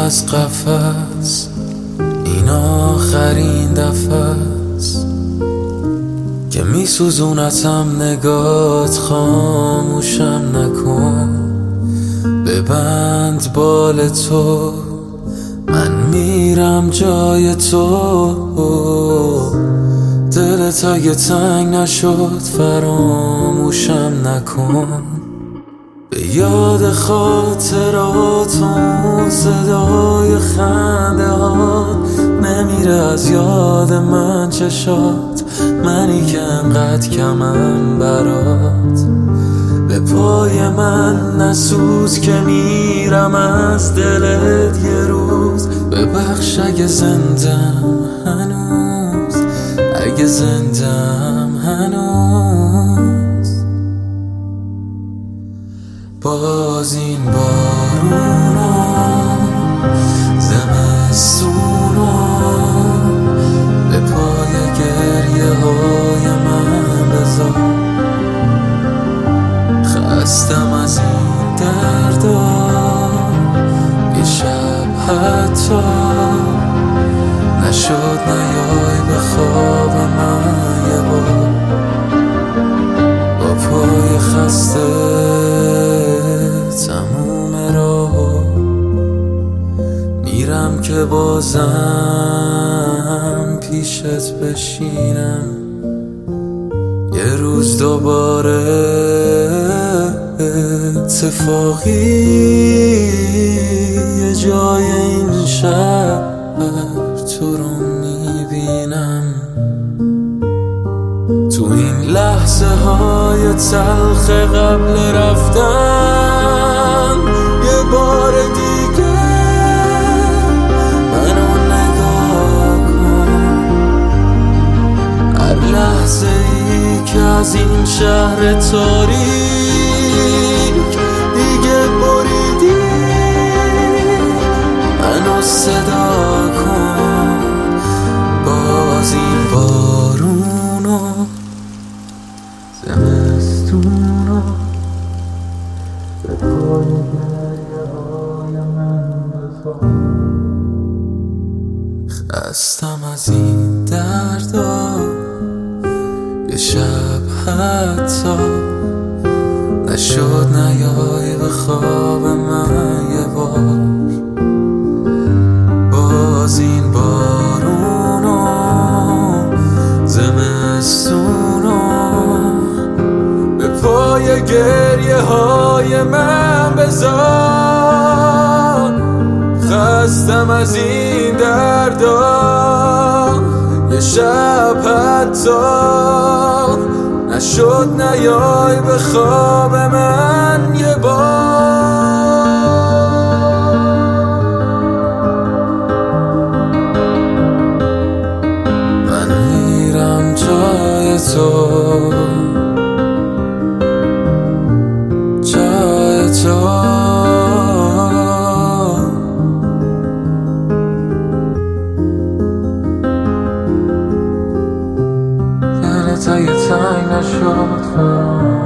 از قفس، این آخرین دفعه است که میسوزونتم نگات، خاموشم نکن. ببند بال تو، من میرم جای تو. دلت اگه تنگ نشد فراموشم نکن. به یاد خاطراتون صدای خنده هات نمیره از یاد من چشات، منی که انقدر کمم برات. به پای من نسوز که میرم از دلت یه روز. ببخش اگه زندم هنوز، اگه زندم هنوز. باز این بارونا زمستونا به پای گریه های من بذار. خستم از این دردا، یه شب حتی نشد نیای به خواب من یه بار. با پای خسته تموم راه میرم که بازم پیشت بشینم. یه روز دوباره اتفاقی یه جای این شهر تو رو میبینم. تو این لحظه های تلخ قبل رفتن یه بار دیگه منو نگاه کن. هر لحظه ای که از این شهر تاریک دیگه بریدی منو صدا کن. باز این بارونا زمستونا به پای گریه های من بذار. خستم از این دردا، یه شب حتی نشد نیای به خواب من یه بار. باز این بارونا زمستونا به پای گریه های من بذار. خستم از این دردا، یه شب حتی نشد نیای به خواب من یه بار. من میرم جای تو، جای تو. دلت اگه تنگ نشد فراموشم